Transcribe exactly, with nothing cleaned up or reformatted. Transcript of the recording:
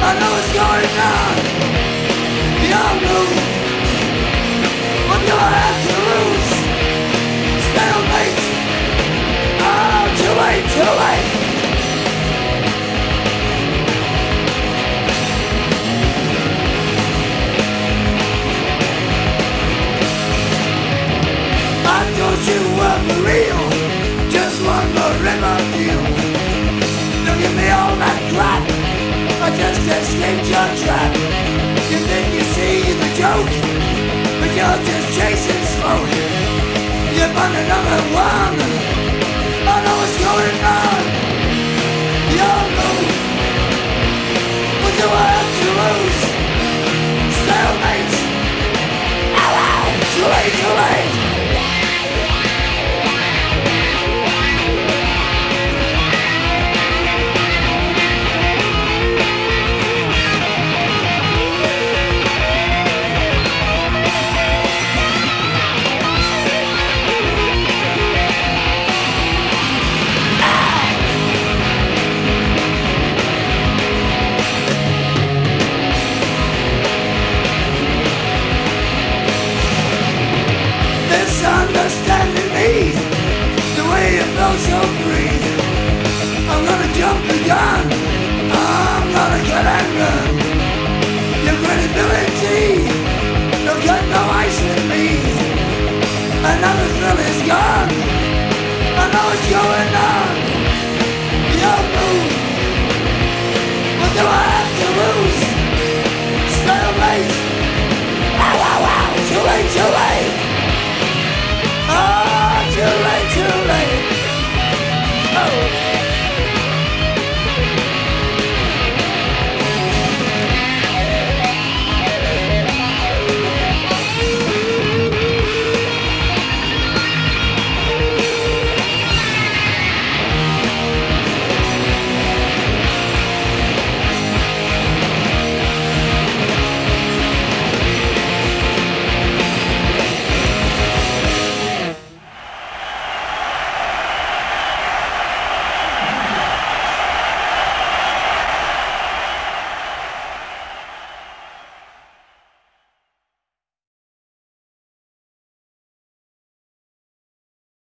I know what's going on. You're blue. What do I have to lose? Stalemate. Oh, too late, too late. I thought you were for real. Just one more river view. Don't give me all that crap. I just escaped your trap. You think you see the joke, but you're just chasing smoke. You're on another one. I know what's going on. You're low. What do I have to lose? Stalemate. Ow, ow, too late, too late.